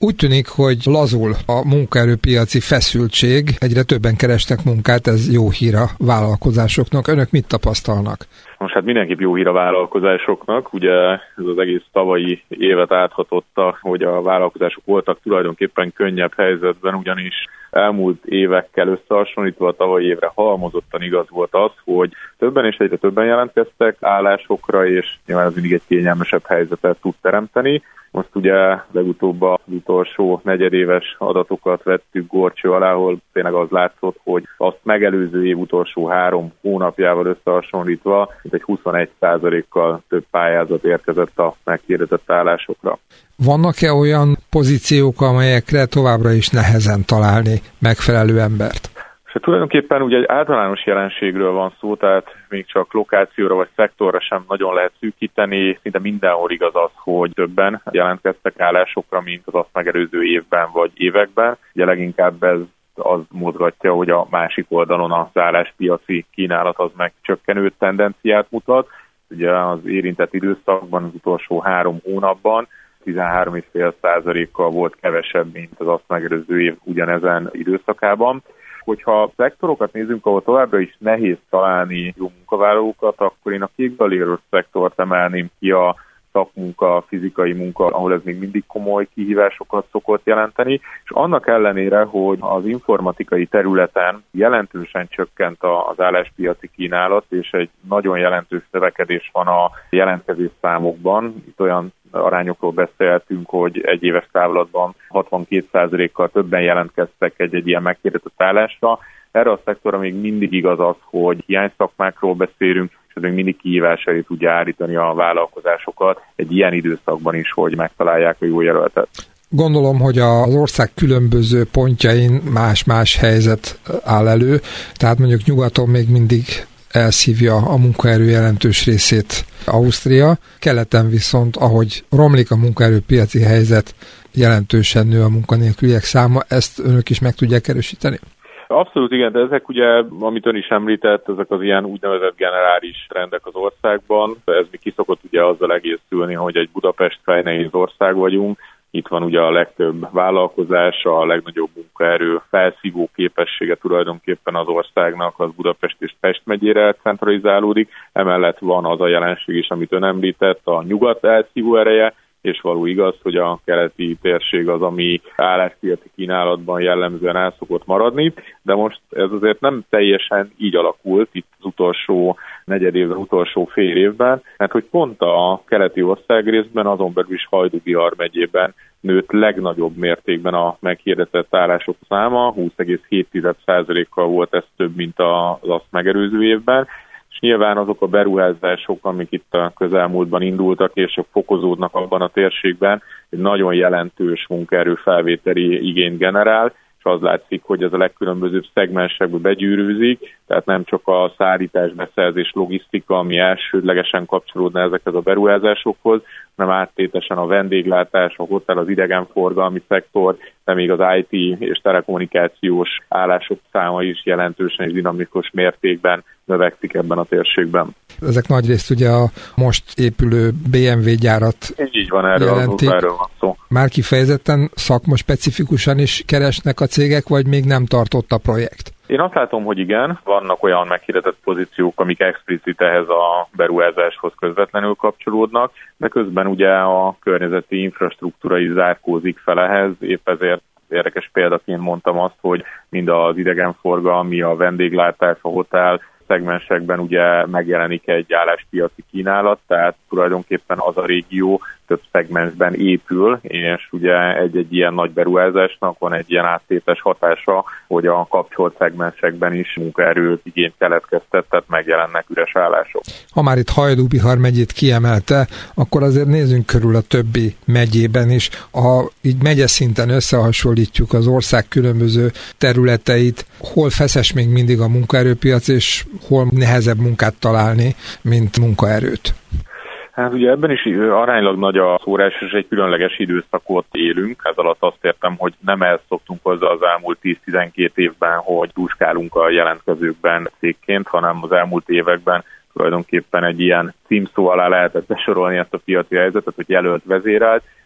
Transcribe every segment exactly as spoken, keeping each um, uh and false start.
Úgy tűnik, hogy lazul a munkaerőpiaci feszültség, egyre többen keresnek munkát, ez jó hír a vállalkozásoknak. Önök mit tapasztalnak? Most hát mindenképp jó hír a vállalkozásoknak, ugye ez az egész tavalyi évet áthatotta, hogy a vállalkozások voltak tulajdonképpen könnyebb helyzetben, ugyanis elmúlt évekkel összehasonlítva a tavalyi évre halmozottan igaz volt az, hogy többen és egyre többen jelentkeztek állásokra, és nyilván ez mindig egy kényelmesebb helyzetet tud teremteni. Most ugye legutóbb az utolsó negyedéves adatokat vettük górcső alá, ahol tényleg az látszott, hogy azt megelőző év utolsó három hónapjával összehasonlítva, mint egy huszonegy százalékkal több pályázat érkezett a meghirdetett állásokra. Vannak-e olyan pozíciók, amelyekre továbbra is nehezen találni megfelelő embert? És tulajdonképpen ugye egy általános jelenségről van szó, tehát még csak lokációra vagy szektorra sem nagyon lehet szűkíteni. Szinte mindenhol igaz az, hogy többen jelentkeztek állásokra, mint az azt megelőző évben vagy években. Ugye leginkább ez az mutatja, hogy a másik oldalon az álláspiaci kínálat az meg csökkenő tendenciát mutat. Ugye az érintett időszakban, az utolsó három hónapban tizenhárom egész öt százalékkal volt kevesebb, mint az azt megelőző év ugyanezen időszakában. Hogyha a szektorokat nézzünk, ahol továbbra is nehéz találni jó munkavállalókat, akkor én a kékbelérő szektort emelném ki, a szakmunka, a fizikai munka, ahol ez még mindig komoly kihívásokat szokott jelenteni, és annak ellenére, hogy az informatikai területen jelentősen csökkent az álláspiaci kínálat, és egy nagyon jelentős növekedés van a jelentkezés számokban, itt olyan arányokról beszéltünk, hogy egy éves távlatban hatvankét százalékkal többen jelentkeztek egy-egy ilyen meghirdetett állásra. Erre a szektorra még mindig igaz az, hogy hiányszakmákról beszélünk, és ez még mindig kihívás elé tudja állítani a vállalkozásokat egy ilyen időszakban is, hogy megtalálják a jó jelöltet. Gondolom, hogy az ország különböző pontjain más-más helyzet áll elő, tehát mondjuk nyugaton még mindig elszívja a munkaerő jelentős részét Ausztria. Keleten viszont, ahogy romlik a munkaerőpiaci helyzet, jelentősen nő a munkanélküliek száma. Ezt önök is meg tudják erősíteni? Abszolút igen, de ezek ugye, amit ön is említett, ezek az ilyen úgynevezett generális trendek az országban. Ez mi kiszokott ugye azzal egészülni, hogy egy Budapest fejnehéz ország vagyunk. Itt van ugye a legtöbb vállalkozás, a legnagyobb munkaerő felszívó képessége tulajdonképpen az országnak, az Budapest és Pest megyére centralizálódik. Emellett van az a jelenség is, amit ön említett, a nyugat elszívó ereje, és való igaz, hogy a keleti térség az, ami álláspiaci kínálatban jellemzően el szokott maradni, de most ez azért nem teljesen így alakult itt az utolsó negyedévben, utolsó fél évben, mert hogy pont a keleti országrészben, azon belül is Hajdú-Bihar megyében nőtt legnagyobb mértékben a meghirdetett állások száma, húsz egész hét százalékkal volt ez több, mint az azt megelőző évben, és nyilván azok a beruházások, amik itt a közelmúltban indultak, és fokozódnak abban a térségben, egy nagyon jelentős munkaerő felvételi igényt generál, és az látszik, hogy ez a legkülönbözőbb szegmensekbe begyűrűzik, tehát nem csak a szállítás, beszerzés, logisztika, ami elsődlegesen kapcsolódna ezekhez a beruházásokhoz, hanem áttétesen a vendéglátás, a hotel, az idegenforgalmi szektor, de még az i té és telekommunikációs állások száma is jelentősen és dinamikus mértékben növekszik ebben a térségben. Ezek nagyrészt ugye a most épülő bé em vé gyárat így van, erről, az, erről van szó. Már kifejezetten szakmaspecifikusan is keresnek a cégek, vagy még nem tartott a projekt? Én azt látom, hogy igen, vannak olyan meghirdetett pozíciók, amik explicit ehhez a beruházáshoz közvetlenül kapcsolódnak, de közben ugye a környezeti infrastruktúra is zárkózik fel ehhez, épp ezért érdekes példaként mondtam azt, hogy mind az idegenforgalmi, a vendéglátás, a hotel szegmensekben ugye megjelenik egy álláspiaci kínálat, tehát tulajdonképpen az a régió több szegmensben épül, és ugye egy-egy ilyen nagy beruházásnak van egy ilyen áttétes hatása, hogy a kapcsolt szegmensekben is munkaerő igényt keletkeztet, tehát megjelennek üres állások. Ha már itt Hajdú-Bihar megyét kiemelte, akkor azért nézzünk körül a többi megyében is. Ha így megyeszinten összehasonlítjuk az ország különböző területeit, hol feszes még mindig a munkaerőpiac, és hol nehezebb munkát találni, mint munkaerőt? Hát ugye ebben is aránylag nagy a szórás, és egy különleges időszakot élünk. Ez alatt azt értem, hogy nem elszoktunk hozzá az elmúlt tíz-tizenkét évben, hogy dúskálunk a jelentkezőkben cégként, hanem az elmúlt években tulajdonképpen egy ilyen címszó alá lehetett besorolni ezt a piaci helyzetet, hogy jelölt vezérelt,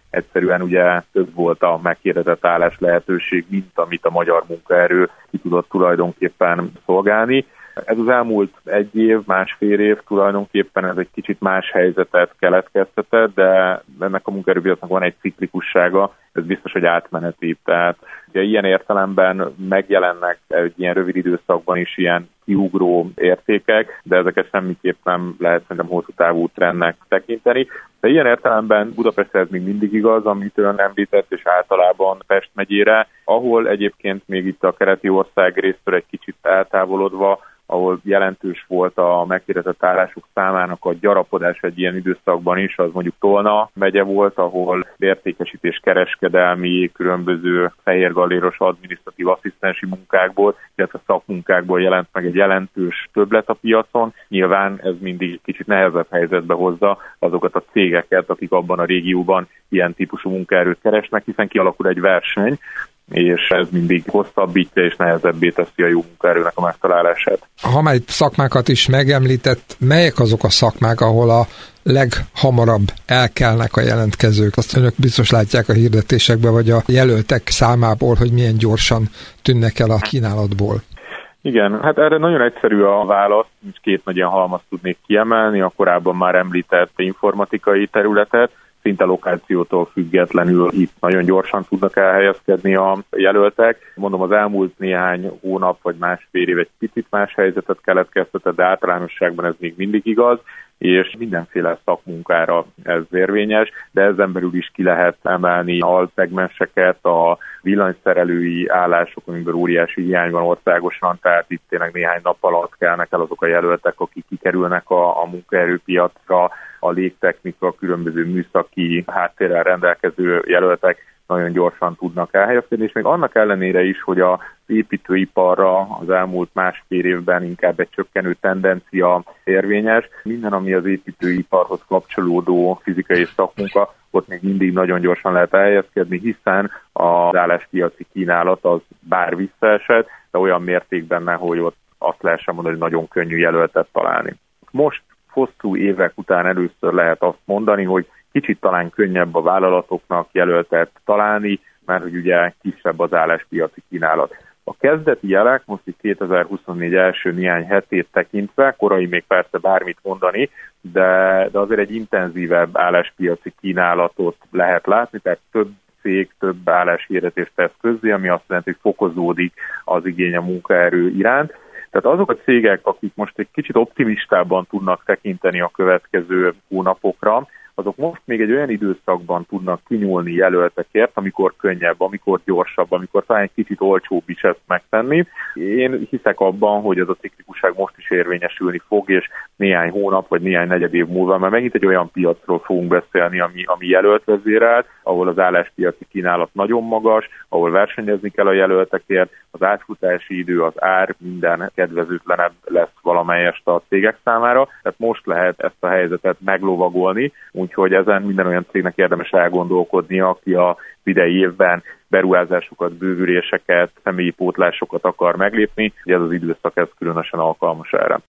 egyszerűen ugye több volt a meghirdetett állás lehetőség, mint amit a magyar munkaerő ki tudott tulajdonképpen szolgálni. Ez az elmúlt egy év, másfél év tulajdonképpen ez egy kicsit más helyzetet keletkeztetett, de ennek a munkaerőpiacnak van egy ciklikussága, ez biztos, hogy átmeneti. Tehát ugye ilyen értelemben megjelennek egy ilyen rövid időszakban is ilyen kiugró értékek, de ezeket semmiképp nem lehet szerintem hosszú távú trendnek tekinteni. De ilyen értelemben Budapestre ez még mindig igaz, amit ön említett, és általában Pest megyére, ahol egyébként még itt a keleti ország résztől egy kicsit eltávolodva, ahol jelentős volt a meghirdetett állások számának a gyarapodás egy ilyen időszakban is, az mondjuk Tolna megye volt, ahol értékesítés kereskedelmi, különböző fehérgalléros adminisztratív asszisztensi munkákból, illetve szakmunkákból jelent meg egy jelentős többlet a piacon. Nyilván ez mindig kicsit nehezebb helyzetbe hozza azokat a cégeket, akik abban a régióban ilyen típusú munkaerőt keresnek, hiszen kialakul egy verseny, és ez mindig hosszabbítja és nehezebbé teszi a jó munkaerőnek a megtalálását. Ha már itt szakmákat is megemlített, melyek azok a szakmák, ahol a leghamarabb elkelnek a jelentkezők? Azt önök biztos látják a hirdetésekben, vagy a jelöltek számából, hogy milyen gyorsan tűnnek el a kínálatból. Igen, hát erre nagyon egyszerű a válasz, két nagy ilyen halmazt tudnék kiemelni, a korábban már említett informatikai területet, szinte lokációtól függetlenül itt nagyon gyorsan tudnak elhelyezkedni a jelöltek. Mondom, az elmúlt néhány hónap vagy másfél év egy picit más helyzetet keletkeztetett, de általánosságban ez még mindig igaz, és mindenféle szakmunkára ez érvényes, de ezen belül is ki lehet emelni alszegmenseket, a villanyszerelői állások, amiből óriási hiány van országosan, tehát itt tényleg néhány nap alatt kelnek el azok a jelöltek, akik kikerülnek a, a munkaerőpiacra, a légtechnika, a különböző műszaki háttérrel rendelkező jelöltek nagyon gyorsan tudnak elhelyezkedni, és még annak ellenére is, hogy az építőiparra az elmúlt másfél évben inkább egy csökkenő tendencia érvényes. Minden, ami az építőiparhoz kapcsolódó fizikai és szakmunka, ott még mindig nagyon gyorsan lehet elhelyezkedni, hiszen az álláspiaci kínálat az bár visszaesett, de olyan mértékben, hogy ott azt lehessen mondani, hogy nagyon könnyű jelöltet találni. Most hosszú évek után először lehet azt mondani, hogy kicsit talán könnyebb a vállalatoknak jelöltet találni, mert hogy ugye kisebb az álláspiaci kínálat. A kezdeti jelek, most itt kétezer-huszonnégy első néhány hetét tekintve, korai még persze bármit mondani, de, de azért egy intenzívebb álláspiaci kínálatot lehet látni, tehát több cég több álláshirdetést tesz közzé, ami azt jelenti, hogy fokozódik az igény a munkaerő iránt. Tehát azok a cégek, akik most egy kicsit optimistában tudnak tekinteni a következő hónapokra, azok most még egy olyan időszakban tudnak kinyúlni jelöltekért, amikor könnyebb, amikor gyorsabb, amikor talán egy kicsit olcsóbb is ezt megtenni. Én hiszek abban, hogy ez a ciklikusság most is érvényesülni fog, és néhány hónap vagy néhány negyed év múlva, mert megint egy olyan piacról fogunk beszélni, ami, ami jelölt vezérelt, ahol az álláspiaci kínálat nagyon magas, ahol versenyezni kell a jelöltekért, az átfutási idő, az ár, minden kedvezőtlenebb lesz valamelyest a cégek számára. Tehát most lehet ezt a helyzetet meglovagolni, úgyhogy ezen minden olyan cégnek érdemes elgondolkodnia, aki a idei évben beruházásokat, bővüléseket, személyi pótlásokat akar meglépni, hogy ez az időszak ez különösen alkalmas erre.